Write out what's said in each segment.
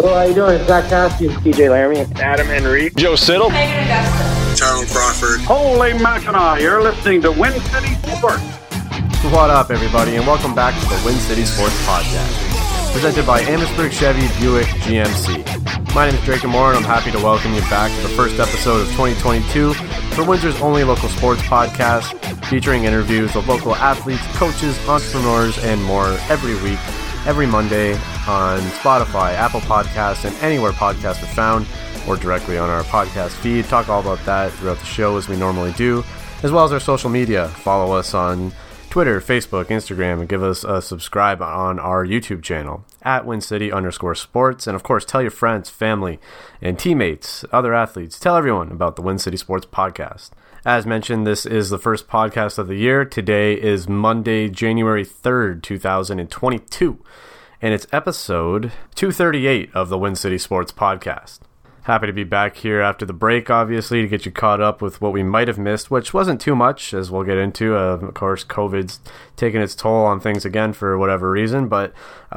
Hello, how you doing? It's Zach Cassidy, TJ Laramie, Adam Henry, Joe Siddle, Megan Augusta, Tyrone Crawford. Holy Mackinac, you're listening to Win City Sports. What up, everybody, and welcome back to the Win City Sports Podcast, presented by Amherstburg Chevy Buick GMC. My name is Drake Moore, and I'm happy to welcome you back to the first episode of 2022 for Windsor's only local sports podcast, featuring interviews with local athletes, coaches, entrepreneurs, and more every week, every Monday on Spotify, Apple Podcasts, and anywhere podcasts are found, or directly on our podcast feed. Talk all about that throughout the show as we normally do, as well as our social media. Follow us on Twitter, Facebook, Instagram, and give us a subscribe on our YouTube channel at WinCity_sports. And of course, tell your friends, family, and teammates, other athletes, tell everyone about the Win City Sports Podcast. As mentioned, this is the first podcast of the year. Today is Monday, January 3rd, 2022, and it's episode 238 of the Win City Sports Podcast. Happy to be back here after the break, obviously, to get you caught up with what we might have missed, which wasn't too much, as we'll get into. Of course, COVID's taking its toll on things again for whatever reason, but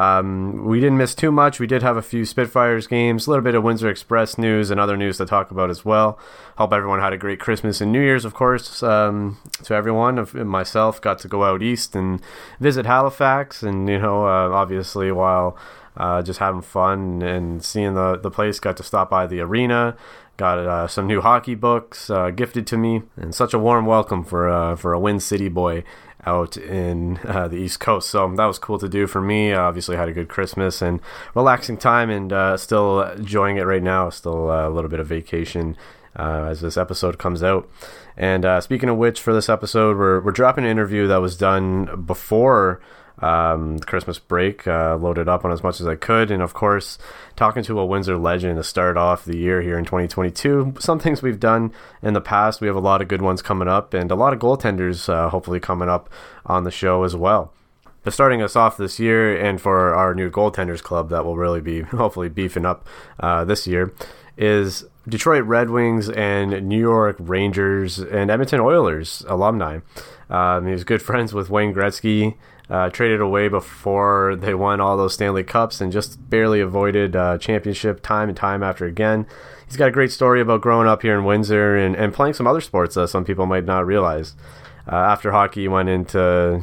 we didn't miss too much. We did have a few Spitfires games, a little bit of Windsor Express news, and other news to talk about as well. Hope everyone had a great Christmas and New Year's, of course, to everyone. Myself got to go out east and visit Halifax, and, obviously, while just having fun and seeing the place. Got to stop by the arena, got some new hockey books gifted to me, and such a warm welcome for a Win City boy out in the East Coast. So that was cool to do for me. Obviously had a good Christmas and relaxing time, and still enjoying it right now. Still a little bit of vacation as this episode comes out. And speaking of which, for this episode, we're dropping an interview that was done before the Christmas break, loaded up on as much as I could, and of course talking to a Windsor legend to start off the year here in 2022. Some things we've done in the past, we have a lot of good ones coming up, and a lot of goaltenders hopefully coming up on the show as well. But starting us off this year, and for our new goaltenders club that will really be hopefully beefing up this year, is Detroit Red Wings and New York Rangers and Edmonton Oilers alumni. He was good friends with Wayne Gretzky, traded away before they won all those Stanley Cups, and just barely avoided championship time and time after again. He's got a great story about growing up here in Windsor and playing some other sports that some people might not realize. After hockey, he went into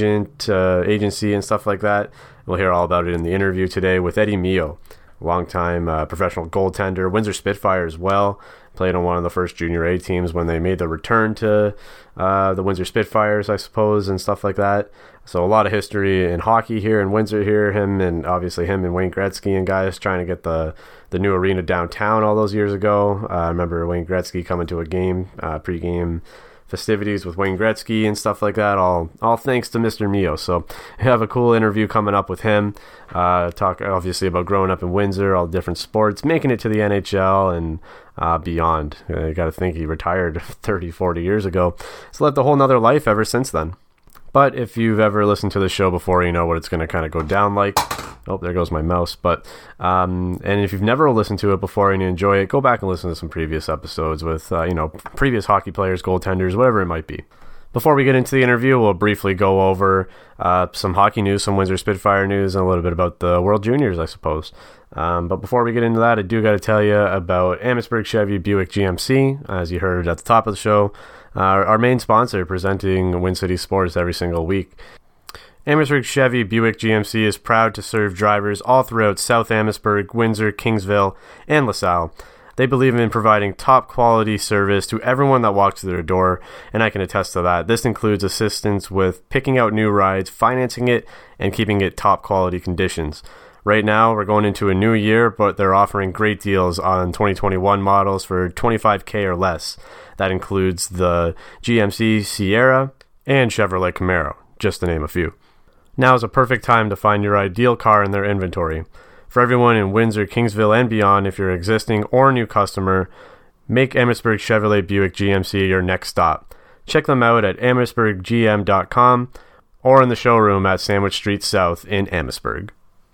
agency and stuff like that. We'll hear all about it in the interview today with Eddie Mio, longtime professional goaltender, Windsor Spitfire as well. Played on one of the first Junior A teams when they made the return to the Windsor Spitfires, I suppose, and stuff like that. So a lot of history in hockey here in Windsor here. Him and Wayne Gretzky and guys trying to get the new arena downtown all those years ago. I remember Wayne Gretzky coming to a game, pregame festivities with Wayne Gretzky and stuff like that, all thanks to Mr. Mio. So we have a cool interview coming up with him. Talk obviously about growing up in Windsor, all different sports, making it to the NHL and beyond. You got to think he retired 30, 40 years ago. He's lived a whole nother life ever since then. But if you've ever listened to the show before, you know what it's going to kind of go down like. Oh, there goes my mouse. But and if you've never listened to it before and you enjoy it, go back and listen to some previous episodes with previous hockey players, goaltenders, whatever it might be. Before we get into the interview, we'll briefly go over some hockey news, some Windsor Spitfire news, and a little bit about the World Juniors, I suppose. But before we get into that, I do got to tell you about Amherstburg Chevy Buick GMC. As you heard at the top of the show, our main sponsor presenting Win City Sports every single week. Amherstburg Chevy Buick GMC is proud to serve drivers all throughout South Amherstburg, Windsor, Kingsville, and LaSalle. They believe in providing top quality service to everyone that walks through their door, and I can attest to that. This includes assistance with picking out new rides, financing it, and keeping it top quality conditions. Right now, we're going into a new year, but they're offering great deals on 2021 models for $25,000 or less. That includes the GMC Sierra and Chevrolet Camaro, just to name a few. Now is a perfect time to find your ideal car in their inventory. For everyone in Windsor, Kingsville, and beyond, if you're an existing or new customer, make Amherstburg Chevrolet Buick GMC your next stop. Check them out at amherstburggm.com or in the showroom at Sandwich Street South in Amherstburg.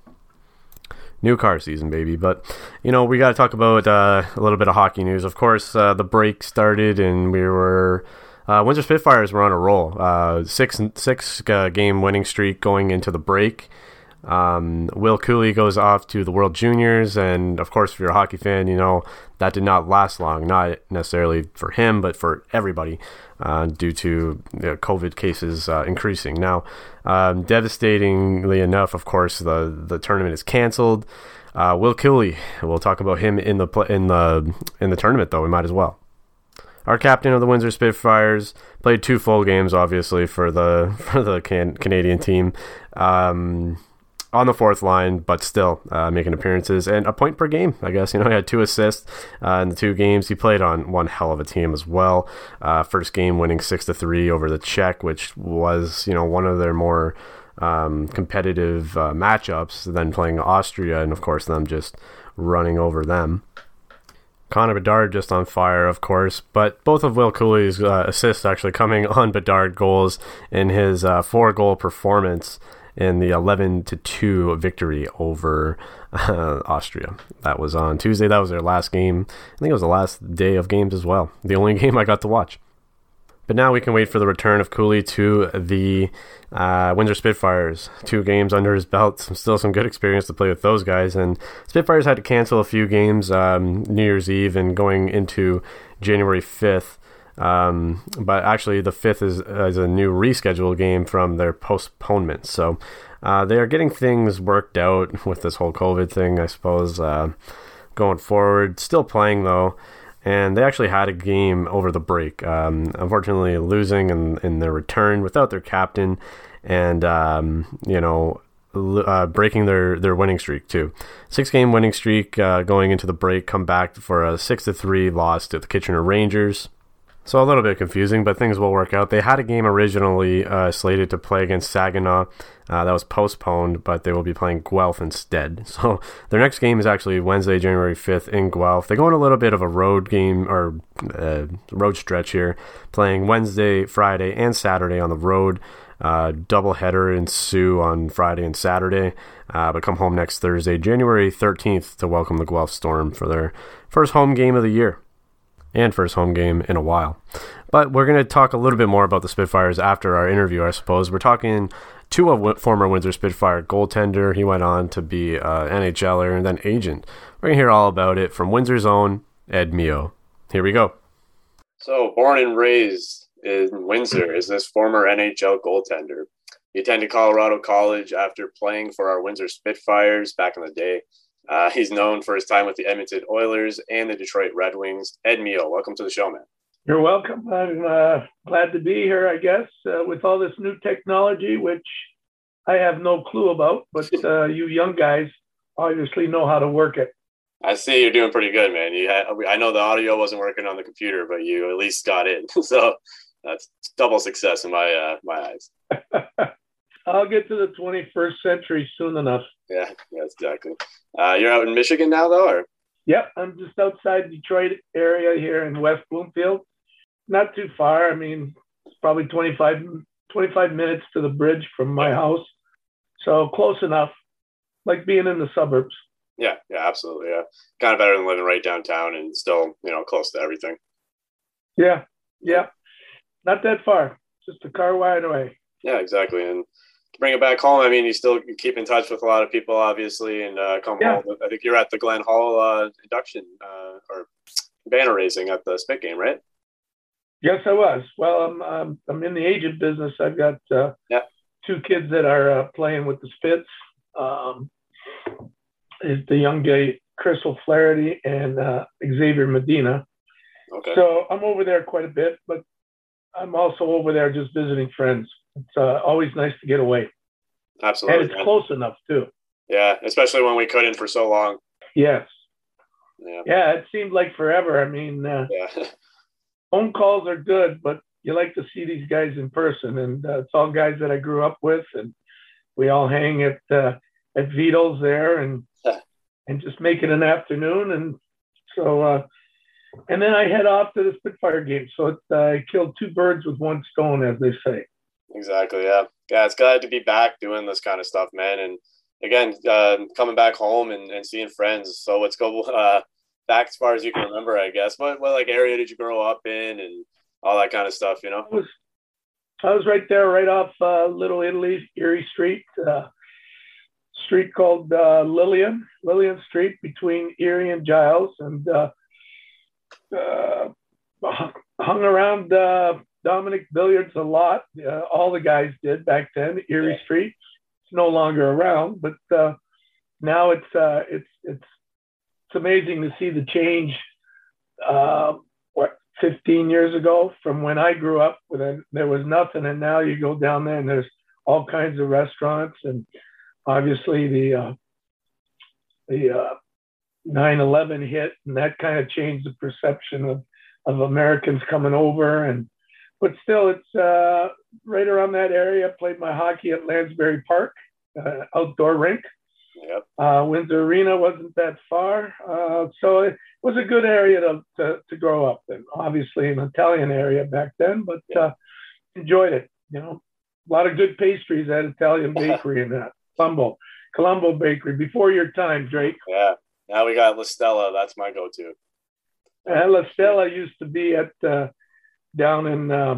New car season, baby. But, we got to talk about a little bit of hockey news. Of course, the break started and we were... Windsor Spitfires were on a roll. Six game winning streak going into the break. Will Cooley goes off to the World Juniors, and of course, if you're a hockey fan, you know that did not last long. Not necessarily for him, but for everybody, due to COVID cases increasing. Now, devastatingly enough, of course, the tournament is canceled. Will Cooley, we'll talk about him in the tournament, though. We might as well. Our captain of the Windsor Spitfires played 2 full games, obviously, for the Canadian team. On the 4th line, but still making appearances and a point per game, I guess. You know, he had 2 assists in the 2 games. He played on one hell of a team as well. First game winning 6-3 over the Czech, which was, you know, one of their more competitive matchups, then playing Austria, and of course them just running over them. Connor Bedard just on fire, of course, but both of Will Cooley's assists actually coming on Bedard goals in his 4-goal performance in the 11-2 victory over Austria. That was on Tuesday. That was their last game. I think it was the last day of games as well. The only game I got to watch. But now we can wait for the return of Cooley to the Windsor Spitfires. 2 games under his belt. Still some good experience to play with those guys. And Spitfires had to cancel a few games New Year's Eve and going into January 5th. But actually the 5th is a new rescheduled game from their postponement. So they are getting things worked out with this whole COVID thing, I suppose, going forward. Still playing, though. And they actually had a game over the break, unfortunately losing in their return without their captain and, breaking their winning streak, too. 6-game winning streak going into the break, come back for a 6-3 loss to the Kitchener Rangers. So a little bit confusing, but things will work out. They had a game originally slated to play against Saginaw. That was postponed, but they will be playing Guelph instead. So their next game is actually Wednesday, January 5th in Guelph. They go on a little bit of a road game or road stretch here, playing Wednesday, Friday, and Saturday on the road. Doubleheader in Sioux on Friday and Saturday, but come home next Thursday, January 13th, to welcome the Guelph Storm for their first home game of the year. And first home game in a while. But we're going to talk a little bit more about the Spitfires after our interview, I suppose. We're talking to a former Windsor Spitfire goaltender. He went on to be an NHLer and then agent. We're going to hear all about it from Windsor's own Ed Mio. Here we go. So, born and raised in Windsor is this former NHL goaltender. He attended Colorado College after playing for our Windsor Spitfires back in the day. He's known for his time with the Edmonton Oilers and the Detroit Red Wings. Ed Mio, welcome to the show, man. You're welcome. I'm glad to be here, I guess, with all this new technology, which I have no clue about, but you young guys obviously know how to work it. I see you're doing pretty good, man. I know the audio wasn't working on the computer, but you at least got in. So that's double success in my eyes. I'll get to the 21st century soon enough. Yeah, exactly. You're out in Michigan now, though, or? Yep, I'm just outside Detroit area here in West Bloomfield. Not too far. I mean, it's probably 25 minutes to the bridge from my house. So close enough, like being in the suburbs. Yeah, absolutely. Yeah, kind of better than living right downtown and still, close to everything. Yeah, not that far. Just a car ride away. Yeah, exactly. And to bring it back home, I mean, you still keep in touch with a lot of people, obviously, and come home. I think you're at the Glen Hall induction or banner raising at the Spit game, right? Yes, I was. Well, I'm in the agent business. I've got 2 kids that are playing with the Spits. Is the young guy Chris O'Flaherty and Xavier Medina. Okay. So I'm over there quite a bit, but I'm also over there just visiting friends. It's always nice to get away. Absolutely. And it's close enough, too. Yeah, especially when we couldn't for so long. Yes. Yeah, it seemed like forever. I mean, phone calls are good, but you like to see these guys in person. And it's all guys that I grew up with. And we all hang at Vito's there and just make it an afternoon. And so, and then I head off to the Spitfire game. So I killed 2 birds with 1 stone, as they say. Exactly. Yeah. It's glad to be back doing this kind of stuff, man. And again, coming back home and seeing friends. So let's go back as far as you can remember, I guess. What like area did you grow up in and all that kind of stuff, I was right there, right off Little Italy, Erie Street, street called Lillian Street between Erie and Giles, and hung around Dominic Billiards a lot. All the guys did back then. Erie Street, it's no longer around, but now it's amazing to see the change. 15 years ago from when I grew up, when there was nothing, and now you go down there and there's all kinds of restaurants, and obviously the 9/11 hit, and that kind of changed the perception of Americans coming over. But still, it's right around that area. I played my hockey at Lansbury Park, outdoor rink. Yep. Windsor Arena wasn't that far, so it was a good area to grow up in. Obviously, an Italian area back then, but enjoyed it. A lot of good pastries at Italian bakery in that Colombo Bakery. Before your time, Drake. Yeah. Now we got La Stella. That's my go-to. La Stella used to be at down in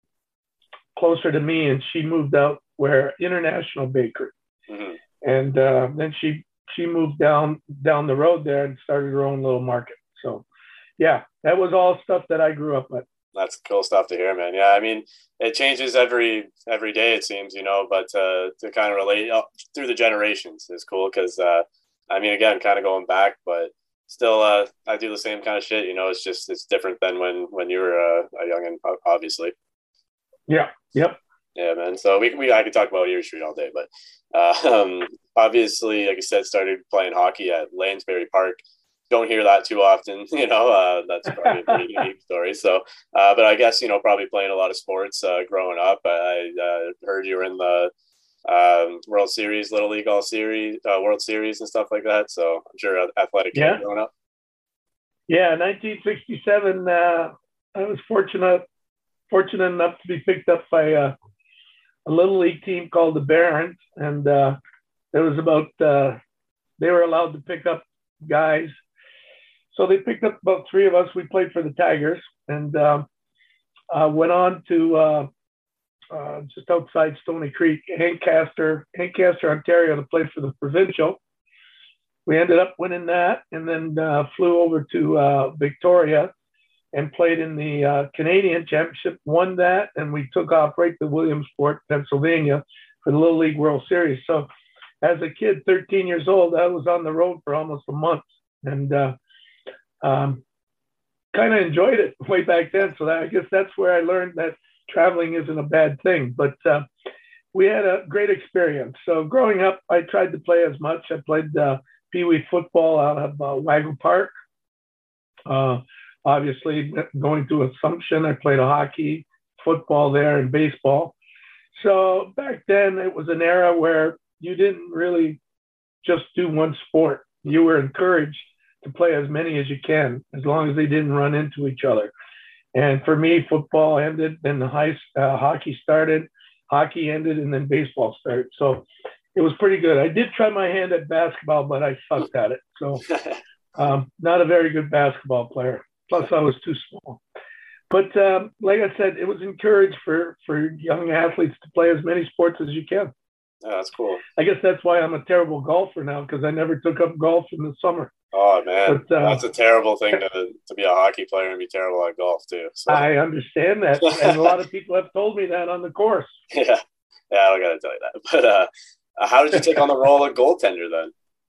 closer to me, and she moved out where International Bakery. Mm-hmm. And then she moved down the road there and started her own little market. So, yeah, that was all stuff that I grew up with. That's cool stuff to hear, man. Yeah, I mean, it changes every day, it seems, but to kind of relate through the generations is cool because, I mean, again, kind of going back, but still, I do the same kind of shit. It's different than when you were a youngin', obviously. Yeah. Yep. Yeah, man. So I could talk about Erie Street all day, but obviously, like I said, started playing hockey at Lansbury Park. Don't hear that too often, that's probably a pretty unique story. So, but I guess, probably playing a lot of sports growing up. I heard you were in the World Series, Little League World Series and stuff like that. So I'm sure athletic kid growing up. Yeah, 1967, I was fortunate enough to be picked up by a Little League team called the Barons, and there was they were allowed to pick up guys. So they picked up about three of us. We played for the Tigers, and went on to just outside Stony Creek, Ancaster, Ontario, to play for the provincial. We ended up winning that, and then flew over to Victoria and played in the Canadian Championship, won that, and we took off right to Williamsport, Pennsylvania for the Little League World Series. So as a kid, 13 years old, I was on the road for almost a month, and kind of enjoyed it way back then. So I guess that's where I learned that traveling isn't a bad thing. But we had a great experience. So growing up, I tried to play as much. I played Pee-wee football out of Waggle Park. Obviously, going to Assumption, I played hockey, football there, and baseball. So back then, it was an era where you didn't really just do one sport. You were encouraged to play as many as you can, as long as they didn't run into each other. And for me, football ended, then hockey started, hockey ended, and then baseball started. So it was pretty good. I did try my hand at basketball, but I sucked at it. So not a very good basketball player. Plus, I was too small. But like I said, it was encouraged for young athletes to play as many sports as you can. Yeah, that's cool. I guess that's why I'm a terrible golfer now, because I never took up golf in the summer. Oh, man. But, that's a terrible thing to be a hockey player and be terrible at golf, too. So. I understand that. And a lot of people have told me that on the course. Yeah, I don't got to tell you that. But how did you take on the role of goaltender then?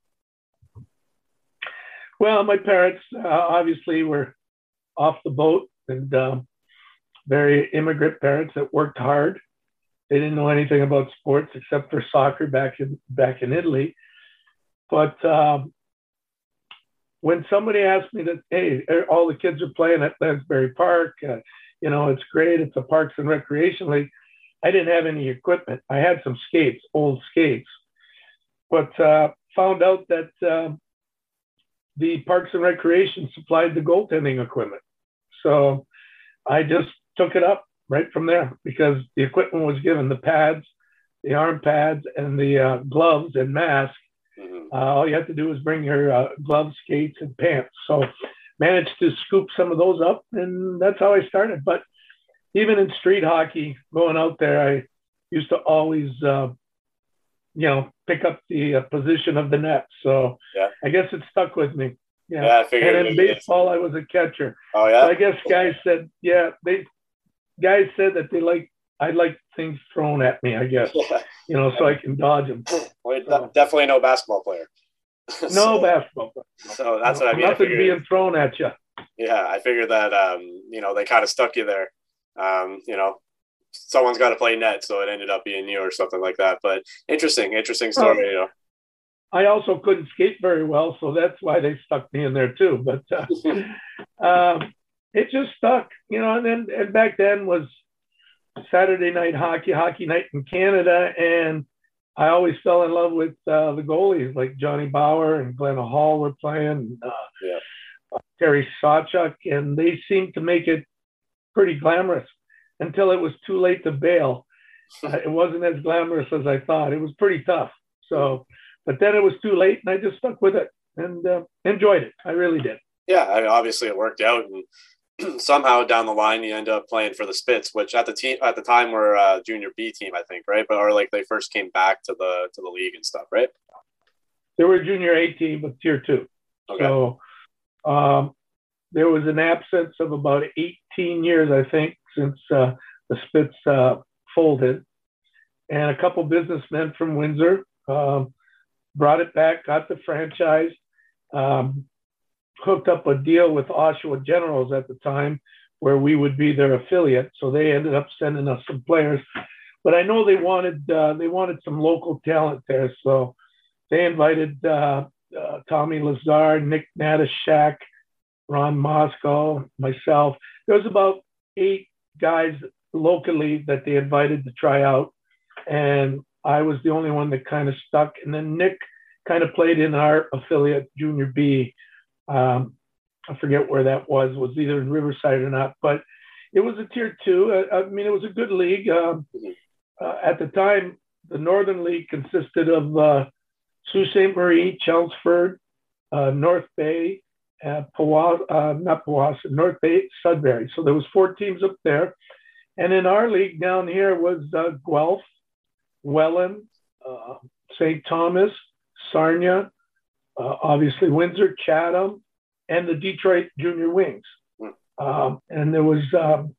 Well, my parents obviously were off the boat, and very immigrant parents that worked hard. They didn't know anything about sports except for soccer back in Italy. But when somebody asked me that, hey, all the kids are playing at Lansbury Park, it's great, it's a Parks and Recreation League, I didn't have any equipment. I had some skates, old skates, but found out that the Parks and Recreation supplied the goaltending equipment. So I just took it up right from there, because the equipment was given, the pads, the arm pads, and the gloves and mask. Mm-hmm. All you have to do is bring your gloves, skates, and pants. So managed to scoop some of those up, and that's how I started. But even in street hockey, going out there, I used to always pick up the position of the net. So yeah. I guess it stuck with me. Yeah, I figured. And in baseball, I was a catcher. Oh yeah. So I guess guys said, that I like things thrown at me, I guess. Yeah. So I can dodge them. Well, definitely no basketball player. No basketball player. So that's what I mean. Nothing being thrown at you. Yeah, I figured that they kind of stuck you there. Someone's got to play net, so it ended up being you or something like that. But interesting story. I also couldn't skate very well, so that's why they stuck me in there too. But it just stuck, and back then was Saturday night hockey night in Canada, and I always fell in love with the goalies like Johnny Bauer and Glenn Hall were playing, Terry Sawchuk, and they seemed to make it pretty glamorous until it was too late to bail. It wasn't as glamorous as I thought. It was pretty tough. So, but then it was too late, and I just stuck with it and enjoyed it. I really did. Yeah, I mean, obviously it worked out, and somehow down the line you end up playing for the Spits, which at the time were a junior B team, I think, right? But or like they first came back to the league and stuff, right? They were a junior A team with tier 2. Okay. So there was an absence of about 18 years, I think, since the Spits folded, and a couple businessmen from Windsor brought it back, got the franchise, hooked up a deal with Oshawa Generals at the time where we would be their affiliate. So they ended up sending us some players, but I know they wanted some local talent there. So they invited Tommy Lazar, Nick Natashak, Ron Moscow, myself. There was about 8 guys locally that they invited to try out, and I was the only one that kind of stuck. And then Nick kind of played in our affiliate, Junior B. I forget where that was either in Riverside or not, but it was a tier 2. I mean, it was a good league. At the time, the Northern League consisted of Sault Ste. Marie, Chelmsford, North Bay, North Bay, Sudbury. So there was 4 teams up there. And in our league down here was Guelph, Welland, St. Thomas, Sarnia, obviously Windsor, Chatham, and the Detroit Junior Wings. And there was,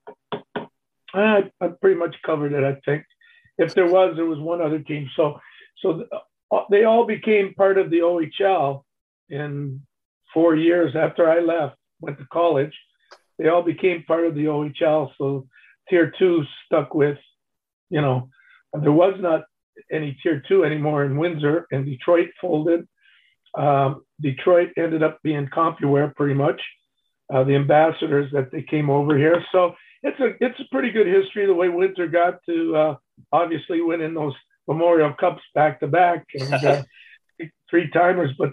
I pretty much covered it, I think. If there was one other team. So they all became part of the OHL in 4 years after I went to college. They all became part of the OHL. So tier 2 stuck with, there was not any tier 2 anymore in Windsor, and Detroit folded. Detroit ended up being CompuWare pretty much, the ambassadors that they came over here. So it's a pretty good history the way Windsor got to obviously win in those Memorial Cups back to back and 3-timers. But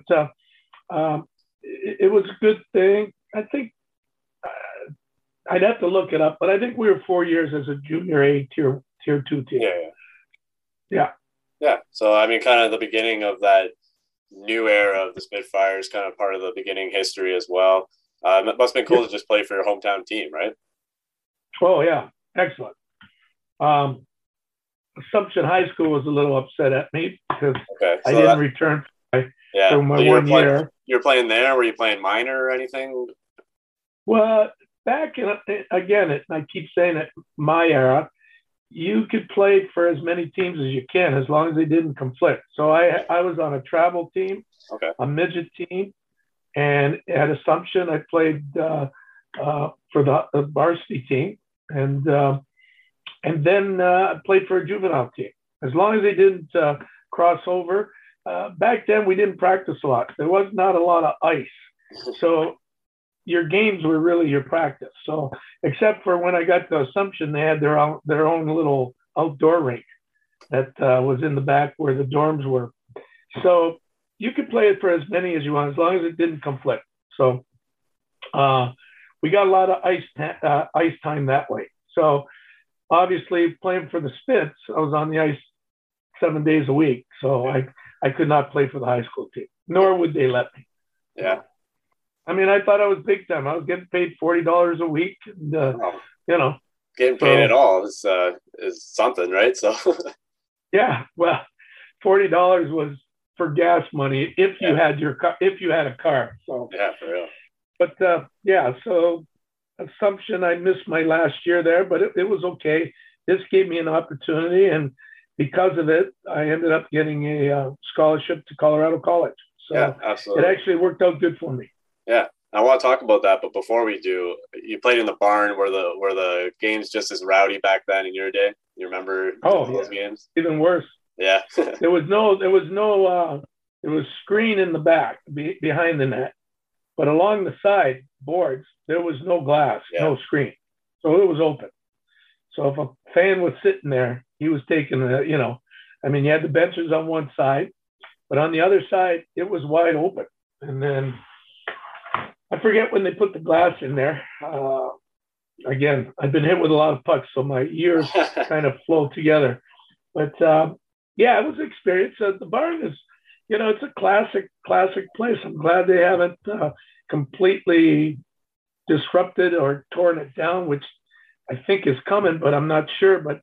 it was a good thing. I think I'd have to look it up, but I think we were 4 years as a junior A tier 2 team. Yeah. So I mean, kind of the beginning of that new era of the Spitfires, kind of part of the beginning history as well. It must have been cool to just play for your hometown team, right? Oh yeah, excellent. Assumption High School was a little upset at me because I didn't return for my 1 year. You were playing there? Were you playing minor or anything? Well, back in, again, I keep saying it, my era, you could play for as many teams as you can as long as they didn't conflict. So I was on a travel team, a midget team, and at Assumption I played for the varsity team, and then I played for a juvenile team. As long as they didn't cross over. Back then we didn't practice a lot. There was not a lot of ice, so your games were really your practice. So except for when I got to Assumption, they had their own little outdoor rink that was in the back where the dorms were. So you could play it for as many as you want, as long as it didn't conflict. So we got a lot of ice time that way. So obviously playing for the Spits, I was on the ice 7 days a week. So I could not play for the high school team, nor would they let me. Yeah. I mean, I thought I was big time. I was getting paid $40 a week, and getting paid at all is something, right? So yeah, well, $40 was for gas money if you had your car, if you had a car. So yeah, for real. But so Assumption, I missed my last year there, but it was okay. This gave me an opportunity, and because of it, I ended up getting a scholarship to Colorado College. So yeah, absolutely. It actually worked out good for me. Yeah, I want to talk about that, but before we do, you played in the barn where the games just as rowdy back then in your day. You remember those games? Even worse. Yeah. there was screen in the back behind the net, but along the side boards there was no glass, no screen, so it was open. So if a fan was sitting there, he was taking you had the benches on one side, but on the other side it was wide open. And then I forget when they put the glass in there. Again, I've been hit with a lot of pucks, so my ears kind of flow together. But it was an experience. The barn is, it's a classic place. I'm glad they haven't completely disrupted or torn it down, which I think is coming, but I'm not sure. But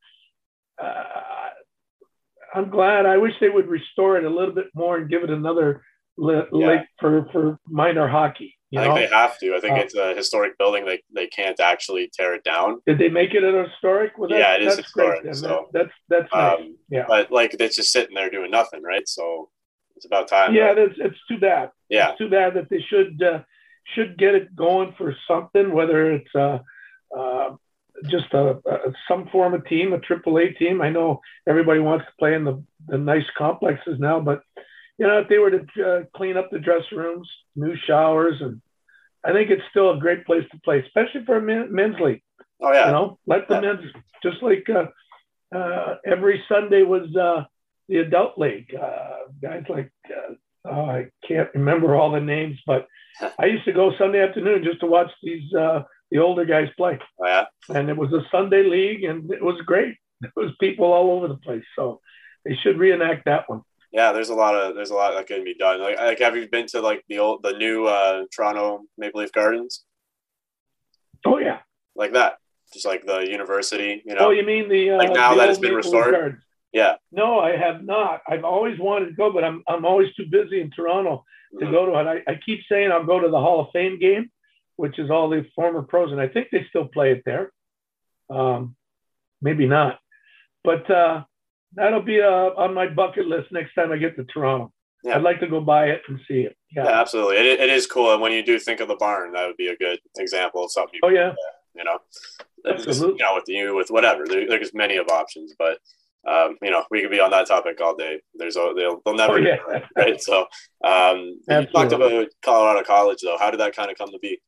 I'm glad. I wish they would restore it a little bit more and give it another lake for minor hockey. I think they have to. I think it's a historic building. They can't actually tear it down. Did they make it an historic? Well, it is historic. Great, so that's nice. Yeah. But it's just sitting there doing nothing, right? So it's about time. Yeah, it's too bad. Yeah, it's too bad that they should get it going for something, whether it's just some form of team, a AAA team. I know everybody wants to play in the nice complexes now, but if they were to clean up the dressing rooms, new showers, and I think it's still a great place to play, especially for a men's league. Oh yeah, let the men's, just like every Sunday was the adult league. Guys like I can't remember all the names, but I used to go Sunday afternoon just to watch the older guys play. Oh yeah, and it was a Sunday league, and it was great. There was people all over the place, so they should reenact that one. Yeah, there's a lot that can be done. Like have you been to the new Toronto Maple Leaf Gardens? Oh yeah, like that, just like the university. Oh, you mean now that it's been restored? Yeah. No, I have not. I've always wanted to go, but I'm always too busy in Toronto to go to it. I keep saying I'll go to the Hall of Fame game, which is all the former pros, and I think they still play it there. Maybe not, but. That'll be on my bucket list next time I get to Toronto. Yeah. I'd like to go by it and see it. Yeah, absolutely. It is cool. And when you do think of the barn, that would be a good example of something. Absolutely. With whatever. There's many of options, but we could be on that topic all day. They'll never get it right, right? So you talked about Colorado College, though. How did that kind of come to be?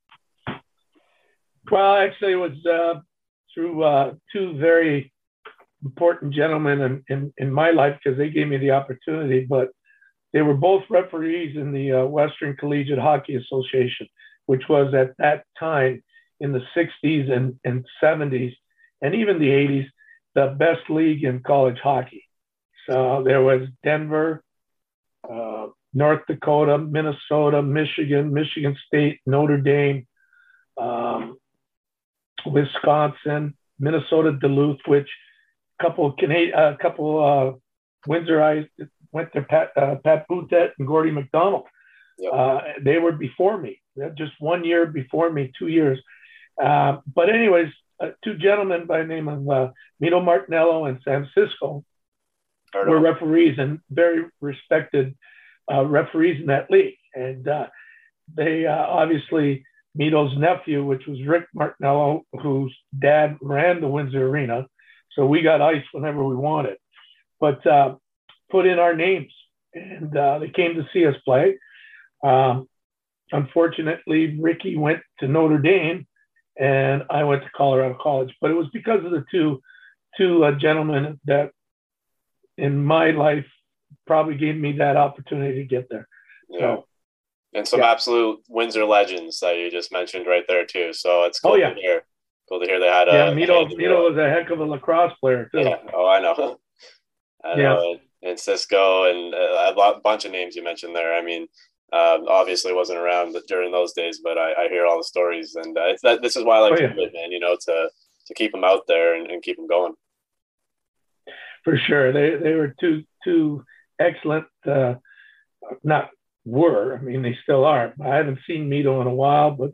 Well, actually, it was through two very important gentlemen in my life, because they gave me the opportunity, but they were both referees in the Western Collegiate Hockey Association, which was at that time in the 60s and 70s and even the 80s, the best league in college hockey. So there was Denver, North Dakota, Minnesota, Michigan State, Notre Dame, Wisconsin, Minnesota Duluth, which couple Windsor went to Pat Boutet and Gordy McDonald. Yep. They were before me, just 1 year before me, 2 years. But anyways, two gentlemen by the name of Mito Martinello and Sam Cisco were referees, and very respected referees in that league. And they obviously, Mito's nephew, which was Rick Martinello, whose dad ran the Windsor Arena, so we got ice whenever we wanted, but put in our names, and they came to see us play. Unfortunately, Ricky went to Notre Dame, and I went to Colorado College. But it was because of the two gentlemen that, in my life, probably gave me that opportunity to get there. Yeah. So, and some absolute Windsor legends that you just mentioned right there too. So it's cool to hear. Cool to hear they had Mito was a heck of a lacrosse player too. Yeah. Oh, I know. I know. And Cisco and a bunch of names you mentioned there. I mean, obviously wasn't around during those days, but I hear all the stories, and this is why I like to do it, man. To keep them out there and keep them going. For sure. They were two excellent, not were, I mean, they still are. I haven't seen Mito in a while, but,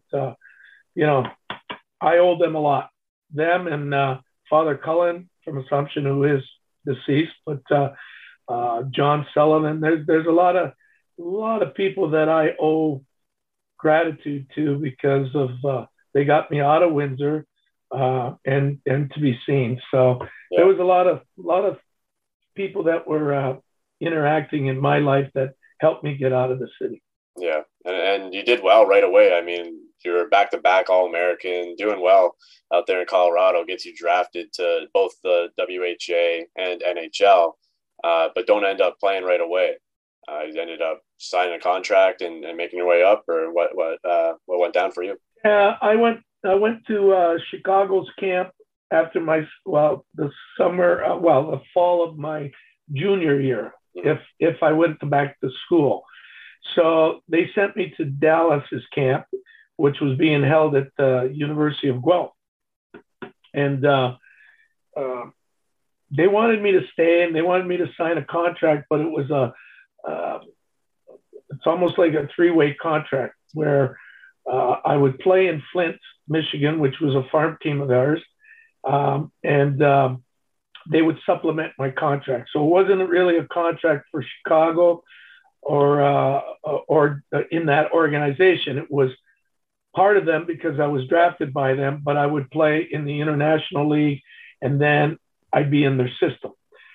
I owe them a lot. Them and Father Cullen from Assumption, who is deceased, but John Sullivan. There's a lot of people that I owe gratitude to because of they got me out of Windsor and to be seen. So there was a lot of people that were interacting in my life that helped me get out of the city. Yeah, and you did well right away. I mean, you're back-to-back All-American, doing well out there in Colorado, gets you drafted to both the WHA and NHL, but don't end up playing right away. You ended up signing a contract and making your way up, or what went down for you? Yeah, I went to Chicago's camp after the fall of my junior year, if I went back to school. So they sent me to Dallas's camp, which was being held at the University of Guelph. And they wanted me to stay and they wanted me to sign a contract, but it was it's almost like a three-way contract where I would play in Flint, Michigan, which was a farm team of ours. And they would supplement my contract. So it wasn't really a contract for Chicago or in that organization. It was part of them because I was drafted by them, but I would play in the International League and then I'd be in their system.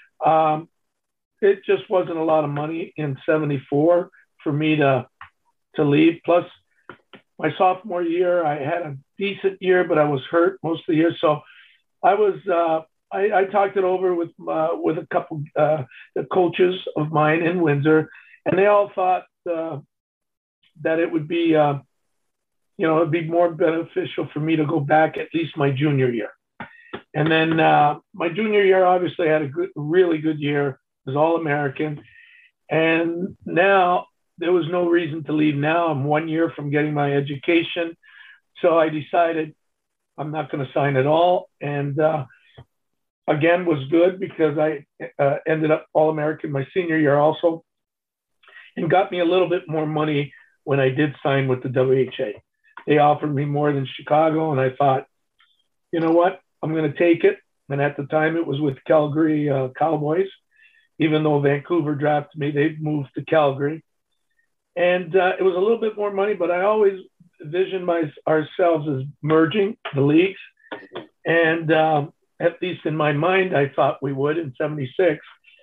It just wasn't a lot of money in 74 for me to leave. Plus my sophomore year, I had a decent year, but I was hurt most of the year. So I was, I talked it over with a couple the coaches of mine in Windsor, and they all thought that it would be, it'd be more beneficial for me to go back at least my junior year. And then my junior year, obviously, I had a really good year. It was All-American. And now there was no reason to leave now. I'm 1 year from getting my education. So I decided I'm not going to sign at all. And again, was good because I ended up All-American my senior year also, and got me a little bit more money when I did sign with the WHA. They offered me more than Chicago, and I thought, you know what, I'm going to take it. And at the time, it was with Calgary Cowboys. Even though Vancouver drafted me, they've moved to Calgary. And it was a little bit more money, but I always envisioned ourselves as merging the leagues. And at least in my mind, I thought we would in 76.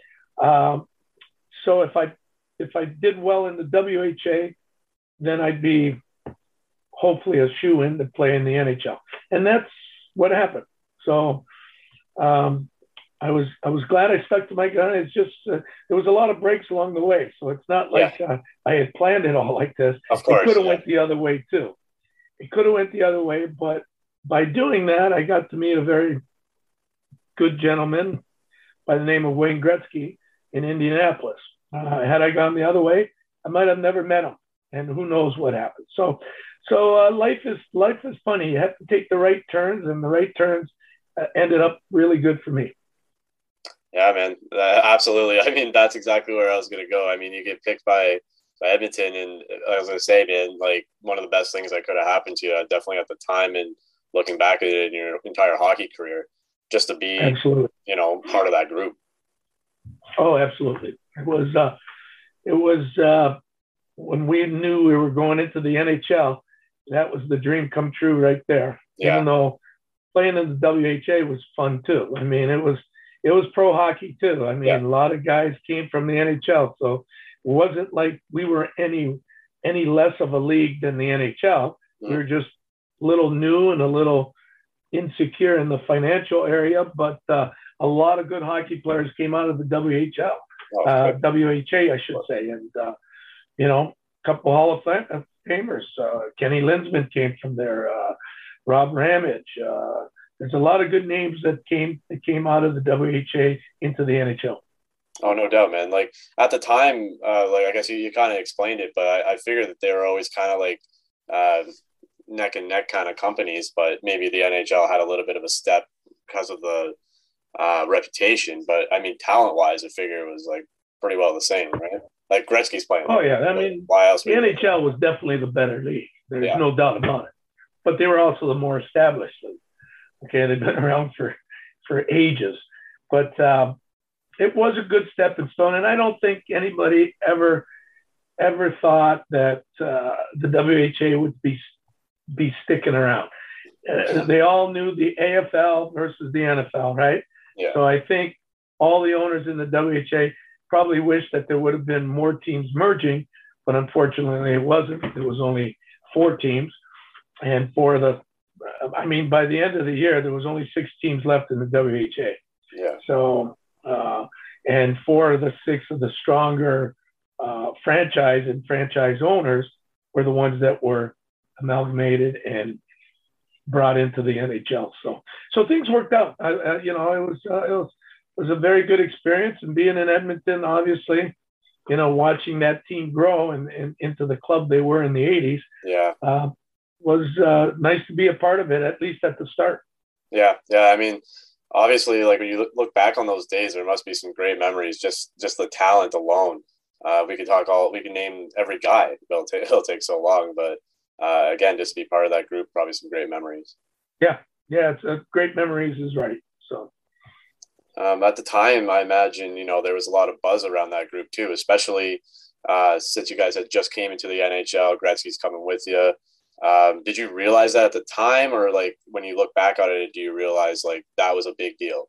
So if I did well in the WHA, then I'd be hopefully a shoo-in to play in the NHL. And that's what happened. So I was glad I stuck to my gun. It's just there was a lot of breaks along the way. So it's not like I had planned it all like this. Of course, it could have went the other way too. It could have went the other way, but by doing that, I got to meet a very good gentleman by the name of Wayne Gretzky in Indianapolis. Had I gone the other way, I might have never met him, and who knows what happened. So life is funny. You have to take the right turns, and the right turns ended up really good for me. Yeah, man, absolutely. I mean, that's exactly where I was going to go. I mean, you get picked by Edmonton, and I was going to say, man, like one of the best things that could have happened to you, definitely at the time, and looking back at it in your entire hockey career, just to be, absolutely, part of that group. Oh, absolutely. It was when we knew we were going into the NHL, that was the dream come true right there. Yeah. Even though playing in the WHA was fun too. I mean, it was pro hockey too. I mean, a lot of guys came from the NHL, so it wasn't like we were any less of a league than the NHL. We were just a little new and a little insecure in the financial area, but a lot of good hockey players came out of the WHL. WHA, I should say. And, a couple Hall of Famers. Kenny Linsman came from there. Rob Ramage. There's a lot of good names that came out of the WHA into the NHL. Oh, no doubt, man. Like at the time, I guess you kind of explained it, but I figured that they were always kind of like neck and neck kind of companies, but maybe the NHL had a little bit of a step because of the reputation, but I mean, talent-wise, I figure it was like pretty well the same, right? Like Gretzky's playing. Oh yeah, I mean, why else? The NHL was definitely the better league. There's no doubt about it. But they were also the more established league. Okay, they've been around for ages. But it was a good stepping stone, and I don't think anybody ever thought that the WHA would be sticking around. They all knew the AFL versus the NFL, right? Yeah. So I think all the owners in the WHA probably wish that there would have been more teams merging, but unfortunately it wasn't. There was only 4 teams. And by the end of the year, there was only 6 teams left in the WHA. Yeah. So, and 4 of the 6 of the stronger franchise and franchise owners were the ones that were amalgamated and brought into the NHL. So things worked out. It was a very good experience, and being in Edmonton, obviously, watching that team grow and into the club they were in the 80s. Yeah. Was nice to be a part of it, at least at the start. Yeah. I mean, obviously, like when you look back on those days, there must be some great memories. Just the talent alone. We can name every guy. It'll take so long, but again, just to be part of that group, probably some great memories. Yeah, it's great memories is right. So. At the time, I imagine, there was a lot of buzz around that group too, especially since you guys had just came into the NHL. Gretzky's coming with you. Did you realize that at the time, or like when you look back on it, do you realize like that was a big deal?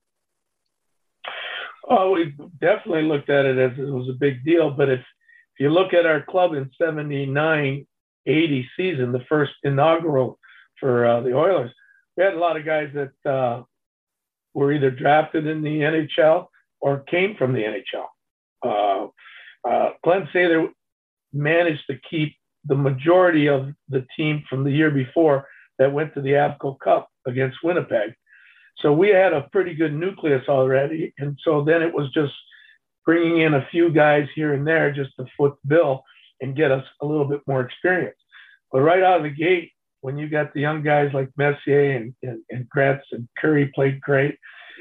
Oh, we definitely looked at it as it was a big deal. But if you look at our club in 79-80 season, the first inaugural for the Oilers, we had a lot of guys that were either drafted in the NHL or came from the NHL. Glenn Sather managed to keep the majority of the team from the year before that went to the Avco Cup against Winnipeg. So we had a pretty good nucleus already. And so then it was just bringing in a few guys here and there just to foot the bill and get us a little bit more experience. But right out of the gate, when you got the young guys like Messier and Gretz and Curry played great,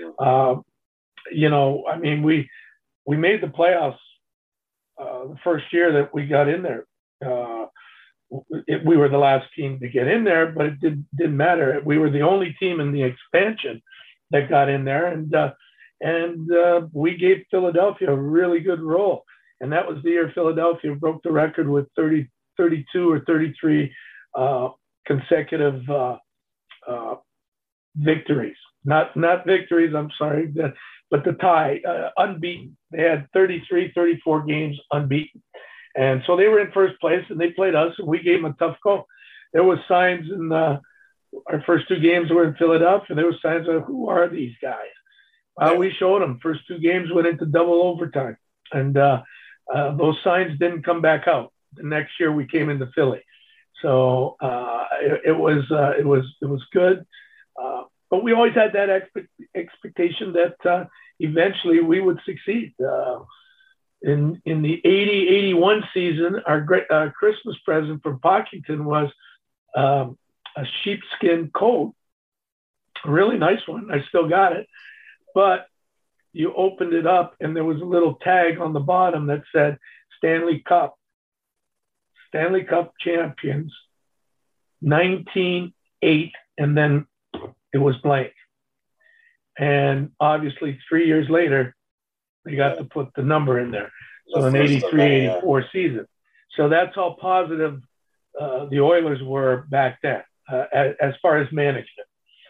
we made the playoffs the first year that we got in there. We were the last team to get in there, but it didn't matter. We were the only team in the expansion that got in there, and we gave Philadelphia a really good role. And that was the year Philadelphia broke the record with 32 or 33 consecutive victories. Not victories, I'm sorry, but the tie, unbeaten. They had 34 games unbeaten. And so they were in first place, and they played us, and we gave them a tough go. There was signs in our first 2 games were in Philadelphia. There were signs of, who are these guys? We showed them. First 2 games went into double overtime, and those signs didn't come back out. The next year we came into Philly, so it was good. But we always had that expectation that eventually we would succeed. In the 80-81 season, our Christmas present from Pocklington was a sheepskin coat, a really nice one. I still got it. But you opened it up, and there was a little tag on the bottom that said Stanley Cup champions, 1908, and then it was blank. And obviously 3 years later, they got to put the number in there. So an 83-84 season. So that's how positive the Oilers were back then as far as management.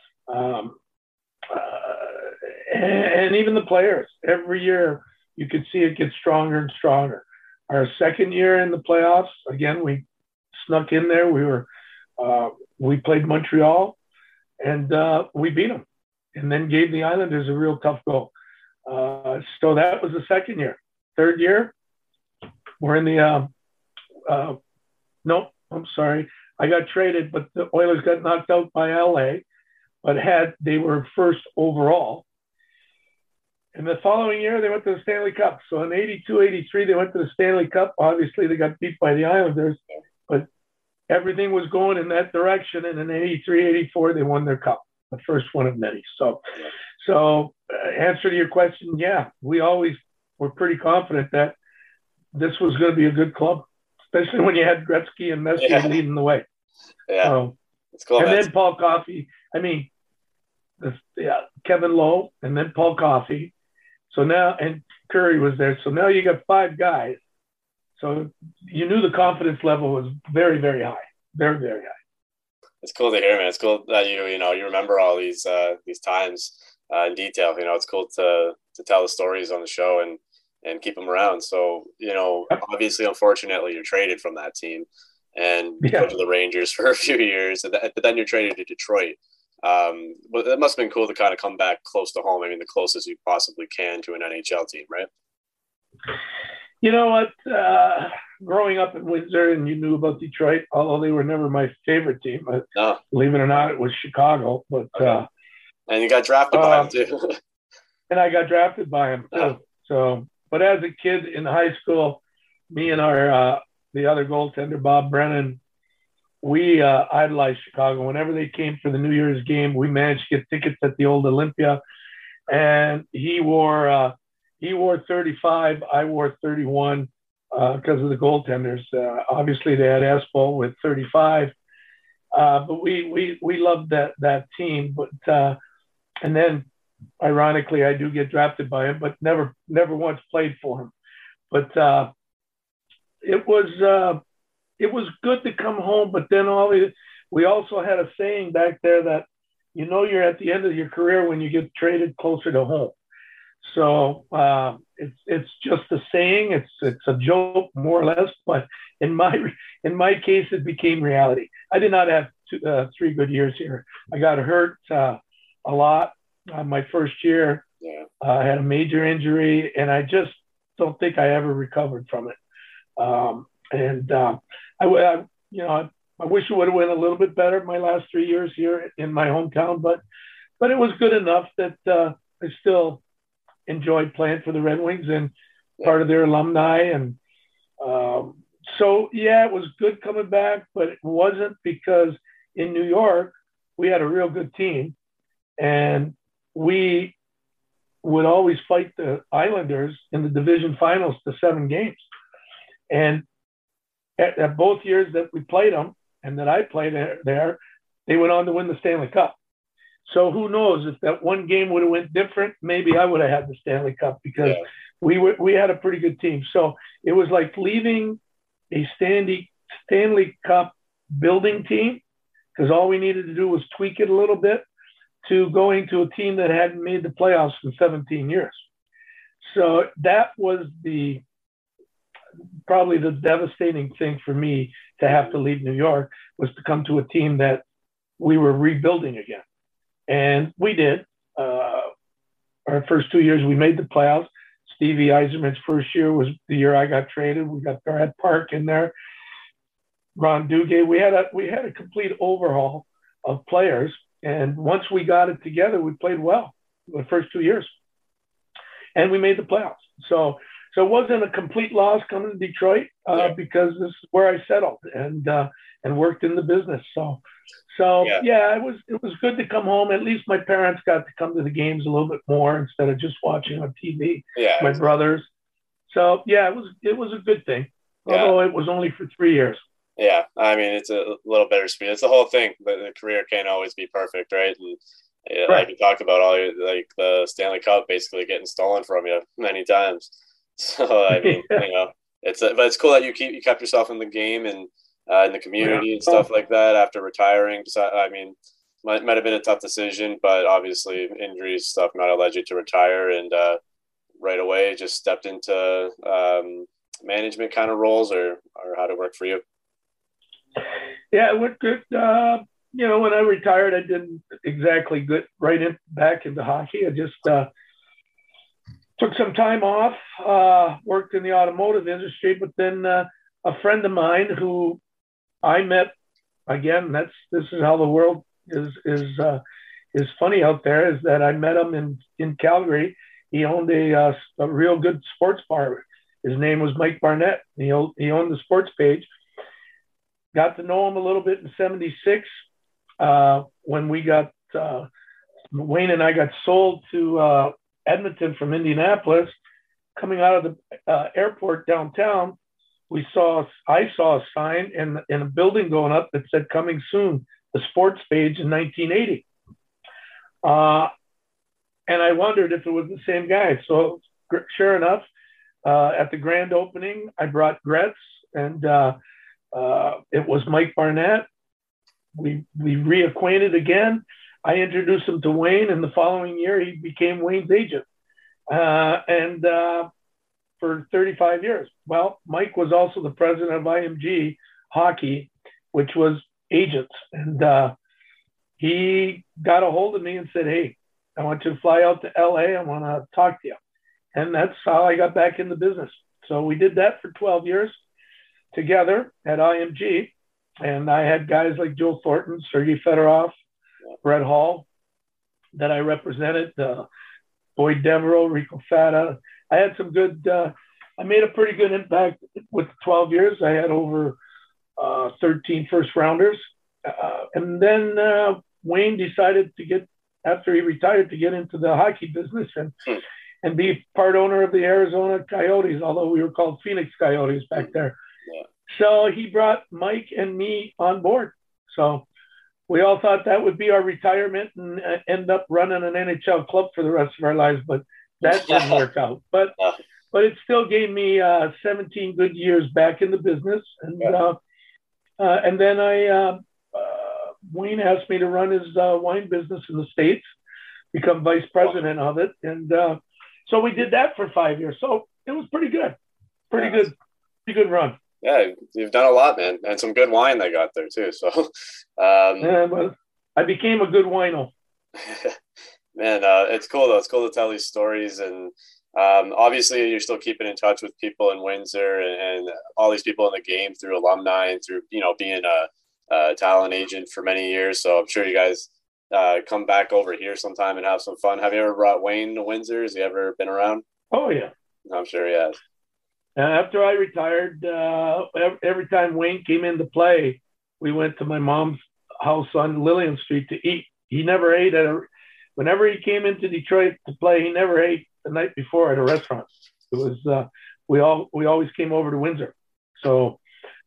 And even the players. Every year you could see it get stronger and stronger. Our second year in the playoffs, again, we snuck in there. We played Montreal, and we beat them, and then gave the Islanders a real tough go. So that was the second year. Third year, we're in the no, I'm sorry. I got traded, but the Oilers got knocked out by LA, but they were first overall. And the following year, they went to the Stanley Cup. So in 82-83, they went to the Stanley Cup. Obviously, they got beat by the Islanders, but everything was going in that direction. And in 83-84, they won their cup, the first one of many. So answer to your question, yeah, we always were pretty confident that this was going to be a good club, especially when you had Gretzky and Messier leading the way. Yeah, so, it's cool. And then Paul Coffey. I mean, Kevin Lowe, and then Paul Coffey. So now, and Curry was there. So now you got 5 guys. So you knew the confidence level was very, very high, very, very high. It's cool to hear, man. It's cool that you remember all these times in detail. It's cool to tell the stories on the show and keep them around. So, obviously, unfortunately, you're traded from that team and go to the Rangers for a few years, but then you're traded to Detroit. But it must have been cool to kind of come back close to home. I mean, the closest you possibly can to an NHL team, right? You know what? Growing up in Windsor, and you knew about Detroit, although they were never my favorite team. Believe it or not, it was Chicago. But okay. And you got drafted by him too. And I got drafted by him too. So, but as a kid in high school, me and our the other goaltender, Bob Brennan, we idolized Chicago. Whenever they came for the New Year's game, we managed to get tickets at the old Olympia, and he wore 35, I wore 31 because of the goaltenders. Obviously, they had Espo with 35, but we loved that team. But and then, ironically, I do get drafted by him, but never once played for him. But it was good to come home. But then we also had a saying back there that you're at the end of your career when you get traded closer to home. So it's just a saying. It's a joke, more or less. But in my case, it became reality. I did not have 3 good years here. I got hurt a lot my first year. Yeah. I had a major injury, and I just don't think I ever recovered from it. I wish it would have went a little bit better my last 3 years here in my hometown, but it was good enough that I still enjoyed playing for the Red Wings and part of their alumni. And so, it was good coming back, but it wasn't because in New York, we had a real good team, and we would always fight the Islanders in the division finals to 7 games. And at both years that we played them and that I played there, they went on to win the Stanley Cup. So who knows, if that one game would have went different, maybe I would have had the Stanley Cup, because we had a pretty good team. So it was like leaving a Stanley Cup building team, because all we needed to do was tweak it a little bit, to going to a team that hadn't made the playoffs in 17 years. So that was probably the devastating thing for me, to have to leave New York, was to come to a team that we were rebuilding again. And we did. Our first 2 years, we made the playoffs. Stevie Yzerman's first year was the year I got traded. We got Brad Park in there, Ron Duguay. We had a complete overhaul of players. And once we got it together, we played well the first 2 years. And we made the playoffs. So it wasn't a complete loss coming to Detroit, because this is where I settled and worked in the business. It was good to come home. At least my parents got to come to the games a little bit more instead of just watching on TV. Yeah, my brothers. So it was a good thing, although it was only for 3 years. Yeah, I mean, it's a little bittersweet. It's the whole thing. The career can't always be perfect, right? And like you talked about, the Stanley Cup basically getting stolen from you many times. So I mean, but it's cool that you kept yourself in the game and in the community and stuff like that after retiring. So, I mean, might have been a tough decision, but obviously injuries stuff might have led you to retire, and right away just stepped into management kind of roles, or how to work for you. Yeah, it went good. When I retired, I didn't exactly get back into hockey. I just took some time off, worked in the automotive industry, but then a friend of mine who I met, again, this is how the world is funny out there, is that I met him in Calgary. He owned a real good sports bar. His name was Mike Barnett. He owned the Sports Page. Got to know him a little bit in '76 when we got Wayne and I got sold to Edmonton from Indianapolis, coming out of the airport downtown, I saw a sign in a building going up that said "Coming Soon," the sports page in 1980. And I wondered if it was the same guy. So sure enough, at the grand opening, I brought Gretz, and it was Mike Barnett. We reacquainted again. I introduced him to Wayne, and the following year he became Wayne's agent. And for 35 years. Well, Mike was also the president of IMG Hockey, which was agents. And he got a hold of me and said, "Hey, I want you to fly out to LA. I want to talk to you." And that's how I got back in the business. So we did that for 12 years together at IMG. And I had guys like Joe Thornton, Sergei Fedorov, Brett Hall that I represented, Boyd Devereaux, Rico Fata. I had some good, I made a pretty good impact with 12 years. I had over 13 first rounders. And then Wayne decided after he retired, to get into the hockey business and be part owner of the Arizona Coyotes, although we were called Phoenix Coyotes back there. Yeah. So he brought Mike and me on board. So we all thought that would be our retirement and end up running an NHL club for the rest of our lives, but that didn't work out. But it still gave me 17 good years back in the business. And then Wayne asked me to run his wine business in the States, become vice president of it. And so we did that for 5 years. So it was pretty good. Pretty good run. Yeah, you've done a lot, man. And some good wine they got there too. So well, I became a good wino. Man, it's cool though. It's cool to tell these stories. And obviously you're still keeping in touch with people in Windsor and all these people in the game through alumni and through, being a talent agent for many years. So I'm sure you guys come back over here sometime and have some fun. Have you ever brought Wayne to Windsor? Has he ever been around? Oh, yeah. I'm sure he has. After I retired, every time Wayne came into play, we went to my mom's house on Lillian Street to eat. He never ate whenever he came into Detroit to play, he never ate the night before at a restaurant. It was, we always came over to Windsor. So,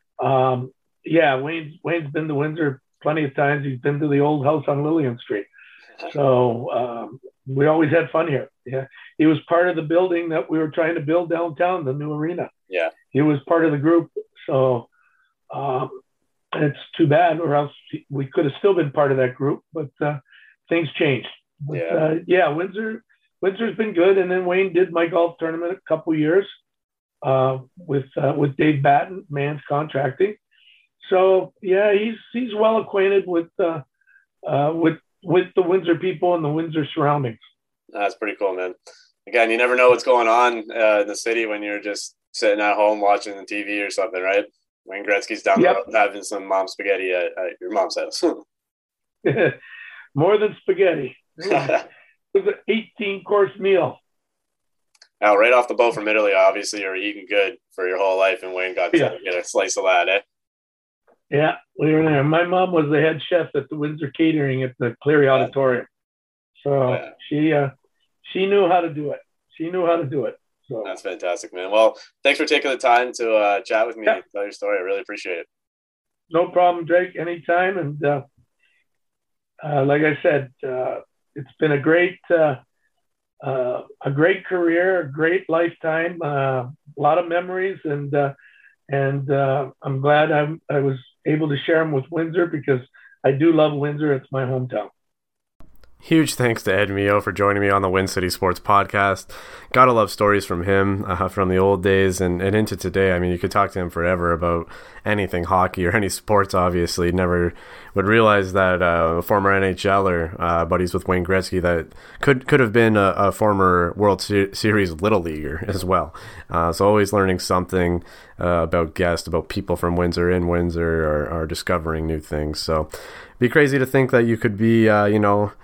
Wayne's been to Windsor plenty of times. He's been to the old house on Lillian Street. So we always had fun here. Yeah, he was part of the building that we were trying to build downtown, the new arena. Yeah, he was part of the group. So it's too bad, or else we could have still been part of that group. But things changed. But, Windsor's been good. And then Wayne did my golf tournament a couple years with Dave Batten, Man's Contracting. So yeah, he's well acquainted with the Windsor people and the Windsor surroundings. That's pretty cool, man. Again, you never know what's going on in the city when you're just sitting at home watching the TV or something, right? Wayne Gretzky's down the road having some mom spaghetti at your mom's house. More than spaghetti. It was an 18-course meal. Now, right off the boat from Italy, obviously you're eating good for your whole life, and Wayne got to get a slice of that, eh? Yeah, we were there. My mom was the head chef at the Windsor Catering at the Cleary Auditorium. So she knew how to do it. So that's fantastic, man. Well, thanks for taking the time to chat with me and tell your story. I really appreciate it. No problem, Drake. Anytime. And like I said, it's been a great career, a great lifetime, a lot of memories, and I'm glad I was able to share them with Windsor, because I do love Windsor. It's my hometown. Huge thanks to Ed Mio for joining me on the Win City Sports Podcast. Gotta love stories from him, from the old days and into today. I mean, you could talk to him forever about anything hockey or any sports, obviously. Never would realize that a former NHLer, buddies with Wayne Gretzky, that could have been a former World Series Little Leaguer as well. So always learning something about guests, about people from Windsor, in Windsor, or discovering new things. So it'd be crazy to think that you could be,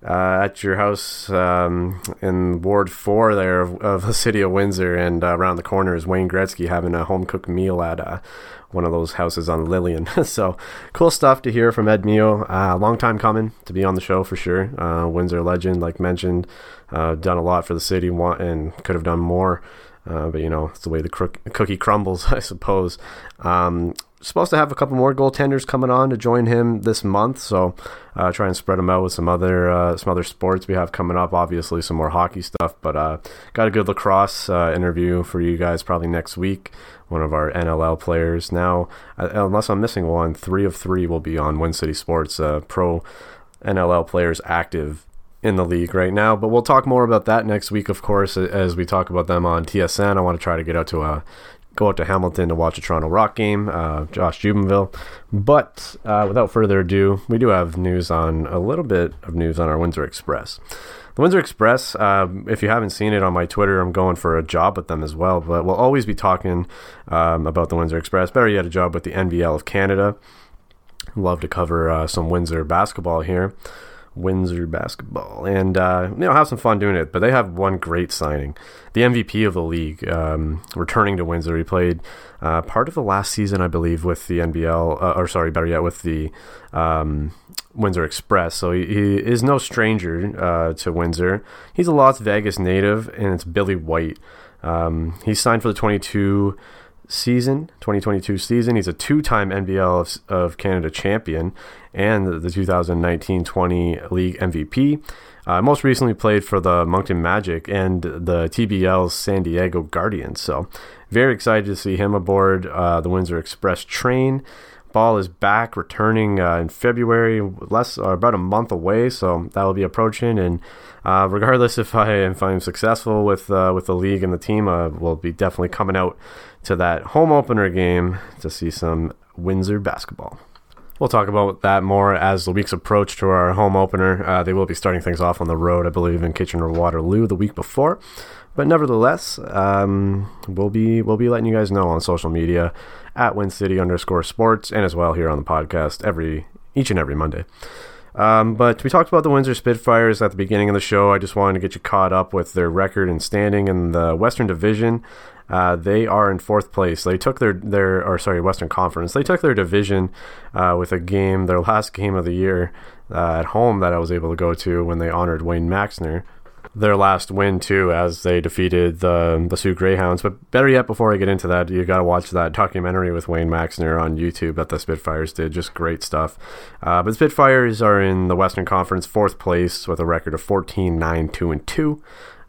at your house in Ward 4 there of the city of Windsor, and around the corner is Wayne Gretzky having a home-cooked meal at one of those houses on Lillian. So cool stuff to hear from Ed Mio. Long time coming to be on the show for sure. Windsor legend, like mentioned, done a lot for the city and could have done more. But, it's the way the cookie crumbles, I suppose. Supposed to have a couple more goaltenders coming on to join him this month, so try and spread them out with some other sports we have coming up. Obviously, some more hockey stuff, but got a good lacrosse interview for you guys probably next week. One of our NLL players now, unless I'm missing one, 3 of 3 will be on Win City Sports, pro NLL players active in the league right now. But we'll talk more about that next week, of course, as we talk about them on TSN. I want to try to get out to go out to Hamilton to watch a Toronto Rock game, Josh Jubenville. But without further ado, we do have a little bit of news on our Windsor Express. The Windsor Express, if you haven't seen it on my Twitter, I'm going for a job with them as well. But we'll always be talking about the Windsor Express. Better yet, a job with the NVL of Canada. Love to cover some Windsor basketball here. Windsor basketball, and have some fun doing it. But they have one great signing, the MVP of the league, returning to Windsor. He played part of the last season, I believe, with the NBL, better yet, with the Windsor Express. So he is no stranger to Windsor. He's a Las Vegas native, and it's Billy White. He's signed for the 2022 season. He's a 2-time NBL of Canada champion and the 2019-20 league MVP. Most recently played for the Moncton Magic and the TBL's San Diego Guardians. So very excited to see him aboard the Windsor Express train. Ball is back, returning in February, about a month away, so that will be approaching. And regardless if I'm successful with the league and the team, we'll be definitely coming out to that home opener game to see some Windsor basketball. We'll talk about that more as the weeks approach to our home opener. They will be starting things off on the road, I believe, in Kitchener-Waterloo the week before. But nevertheless, we'll be letting you guys know on social media at WinCity_sports, and as well here on the podcast each and every Monday. But we talked about the Windsor Spitfires at the beginning of the show. I just wanted to get you caught up with their record and standing in the Western Division. They are in 4th place. They took Western Conference. They took their division with their last game of the year at home that I was able to go to when they honored Wayne Maxner. Their last win too, as they defeated the Sioux Greyhounds. But better yet, before I get into that, you got to watch that documentary with Wayne Maxner on YouTube that the Spitfires did. Just great stuff. But Spitfires are in the Western Conference 4th place with a record of 14-9-2-2.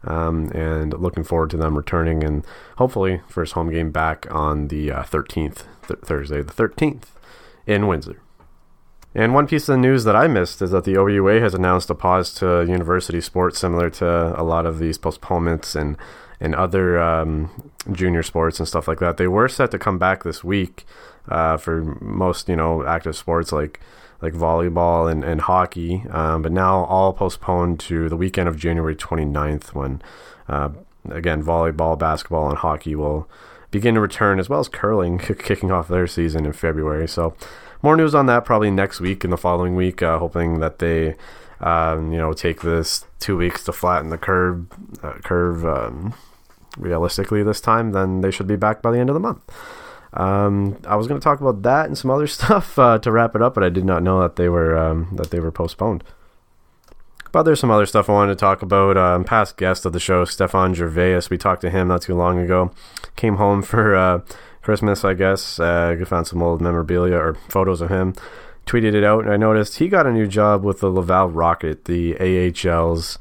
And looking forward to them returning and hopefully first home game back on the 13th, Thursday the 13th in Windsor. And one piece of news that I missed is that the OUA has announced a pause to university sports, similar to a lot of these postponements and other junior sports and stuff like that. They were set to come back this week for most active sports like volleyball and hockey, but now all postponed to the weekend of January 29th when, again, volleyball, basketball, and hockey will begin to return, as well as curling kicking off their season in February. So more news on that probably next week and the following week, hoping that they take this 2 weeks to flatten the curve realistically this time. Then they should be back by the end of the month. I was going to talk about that and some other stuff to wrap it up, but I did not know that they were postponed. But there's some other stuff I wanted to talk about. Past guest of the show, Stefan Gervais. We talked to him not too long ago. Came home for Christmas, I guess. I found some old memorabilia or photos of him. Tweeted it out, and I noticed he got a new job with the Laval Rocket, the AHL's,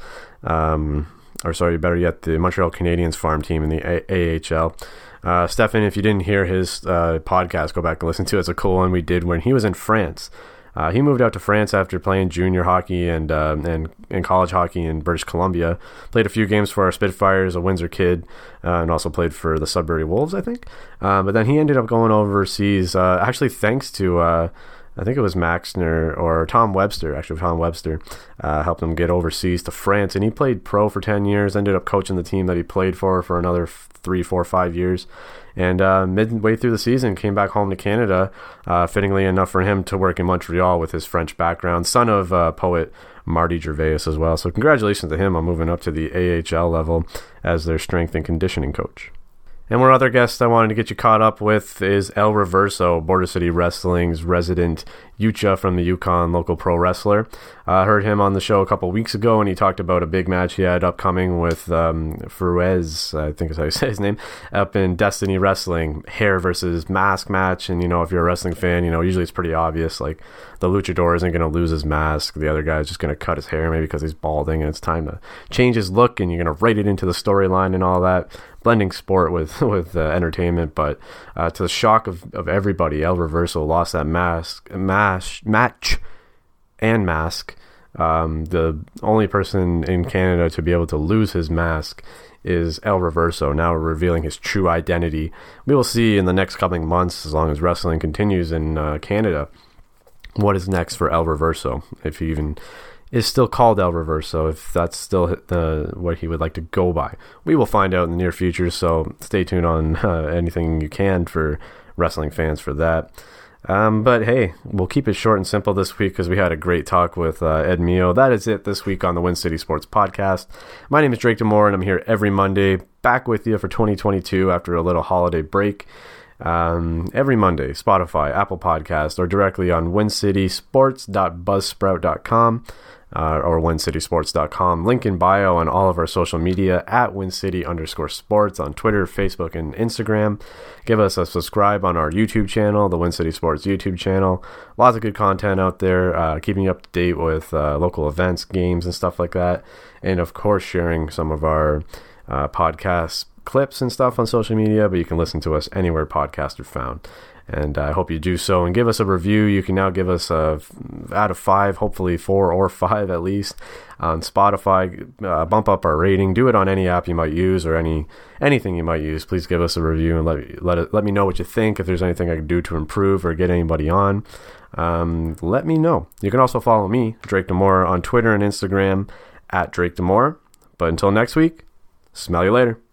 better yet, the Montreal Canadiens farm team in the AHL. Stefan, if you didn't hear his podcast, go back and listen to it. It's a cool one we did when he was in France. He moved out to France after playing junior hockey and college hockey in British Columbia. Played a few games for our Spitfires, a Windsor kid, and also played for the Sudbury Wolves, I think. But then he ended up going overseas, actually thanks to I think it was Maxner or Tom Webster, helped him get overseas to France, and he played pro for 10 years, ended up coaching the team that he played for another 3, 4, 5 years, and midway through the season came back home to Canada, fittingly enough for him to work in Montreal with his French background, son of poet Marty Gervais as well. So congratulations to him on moving up to the AHL level as their strength and conditioning coach. And one other guest I wanted to get you caught up with is El Reverso, Border City Wrestling's resident Yucha from the Yukon, local pro wrestler. I heard him on the show a couple weeks ago, and he talked about a big match he had upcoming with Furuez, I think is how you say his name, up in Destiny Wrestling, hair versus mask match. And, if you're a wrestling fan, usually it's pretty obvious, like the luchador isn't going to lose his mask. The other guy is just going to cut his hair, maybe because he's balding, and it's time to change his look, and you're going to write it into the storyline and all that. Blending sport with entertainment, but to the shock of everybody, El Reverso lost that match. The only person in Canada to be able to lose his mask is El Reverso, now revealing his true identity. We will see in the next coming months, as long as wrestling continues in Canada, what is next for El Reverso, if he even is still called El Reverso, if that's still what he would like to go by. We will find out in the near future, so stay tuned on anything you can for wrestling fans for that. But hey, we'll keep it short and simple this week because we had a great talk with Ed Mio. That is it this week on the Win City Sports Podcast. My name is Drake Demore, and I'm here every Monday, back with you for 2022 after a little holiday break. Every Monday, Spotify, Apple Podcast, or directly on wincitysports.buzzsprout.com. Or wincitysports.com. Link in bio on all of our social media at wincity_sports on Twitter, Facebook, and Instagram. Give us a subscribe on our YouTube channel, the Win City Sports YouTube channel. Lots of good content out there, keeping you up to date with local events, games, and stuff like that. And of course, sharing some of our podcast clips and stuff on social media, but you can listen to us anywhere podcasts are found. And I hope you do so and give us a review. You can now give us a out of 5, hopefully 4 or 5 at least on Spotify. Bump up our rating. Do it on any app you might use or anything you might use. Please give us a review and let me know what you think. If there's anything I can do to improve or get anybody on, let me know. You can also follow me, Drake Demore, on Twitter and Instagram at Drake Demore. But until next week, smell you later.